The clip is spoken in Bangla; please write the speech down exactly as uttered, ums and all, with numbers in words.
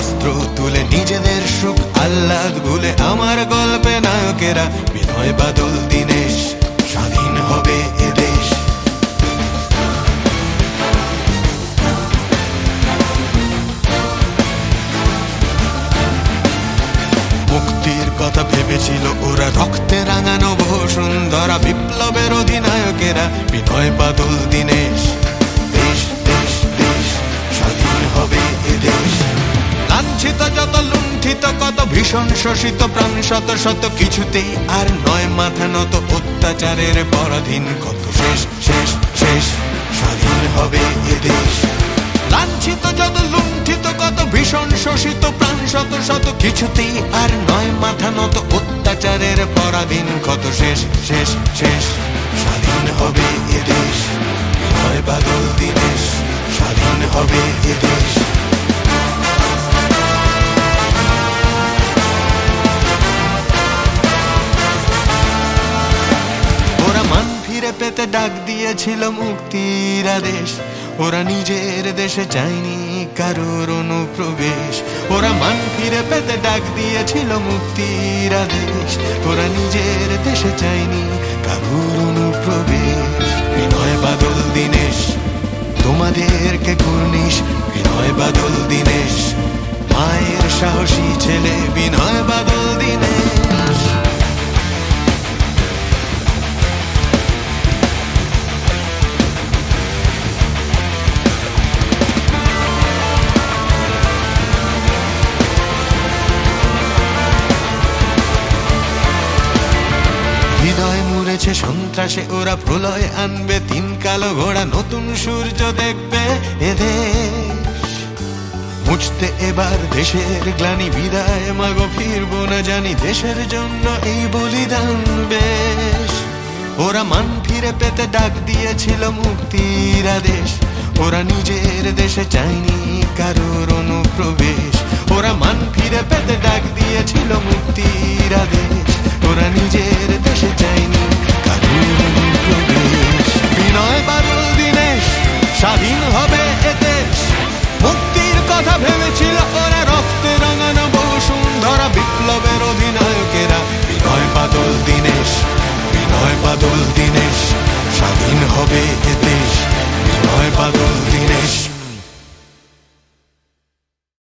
অস্ত্র তুলে নিজেদের সুখ আহ্লাদ ভুলে আমার গল্পে নায়কেরা বিনয় বাদল দীনেশ। স্বাধীন হবে এ দেশ। মুক্তির কথা ভেবেছিল ওরা, রক্তে রাঙানো বসুন্ধরা, বিপ্লবের অধিনায়কেরা বিনয় বাদল দীনেশ। দেশ দেশ দেশ স্বাধীন হবে এ দেশ। লাঞ্ছিত যত, লুণ্ঠিত কত, ভীষণ শোষিত প্রাণ শত শত, কিছুতেই আর নয় মাথা নত, অত্যাচারের পরাধীন কত, শেষ শেষ শেষ স্বাধীন হবে এ দেশ। লাঞ্ছিত যত, লুণ্ঠিত কত, ভীষণ শোষিত প্রাণ শত শত, কিছুতেই আর নয় মাথা নত, অত্যাচারের পরাধীন কত, শেষ শেষ শেষ স্বাধীন হবে এ দেশ। বিনয় বাদল দীনেশ। স্বাধীন হবে এ দেশ। ওরা মান ফিরে পেতে ডাক দিয়েছিল মুক্তির আদেশ। ওরা নিজের দেশে চায়নি কারোর অনুপ্রবেশ। ওরা মান ফিরে পেতে ডাক দিয়েছিল মুক্তির আদেশ। ওরা নিজের দেশে চায়নি কারোর অনুপ্রবেশ। বিনয় বাদল দীনেশ তোমাদেরকে কুর্নিশ। বিনয় বাদল দীনেশ মায়ের সাহসী ছেলে বিনয় বাদল দীনেশ। হৃদয় মুড়েছে সন্ত্রাসে ওরা, প্রলয় আনবে তিন কালো ঘোড়া, নতুন সূর্য দেখবে এদেশ। মুছতে এবার দেশের গ্লানি, বিদায় মাগো ফিরবো না জানি, দেশের জন্য এই বলিদান বেশ। ওরা মান ফিরে পেতে ডাক দিয়েছিল মুক্তির আদেশ। ওরা নিজের দেশে চায়নি কারোর অনুপ্রবেশ। ওরা মান ফিরে পেতে ডাক দিয়েছিল মুক্তির আদেশ। ওরা নিজের দেশে চায়নি কারোর অনুপ্রবেশ। বিনয় বাদল দীনেশ স্বাধীন হবে এ দেশ। মুক্তির কথা ভেবেছিল ওরা, রক্তে রাঙানো বসুন্ধরা, বিপ্লবের অধিনায়কেরা বিনয় বাদল দীনেশ। বিনয় বাদল দীনেশ স্বাধীন হবে এ দেশ। বিনয় বাদল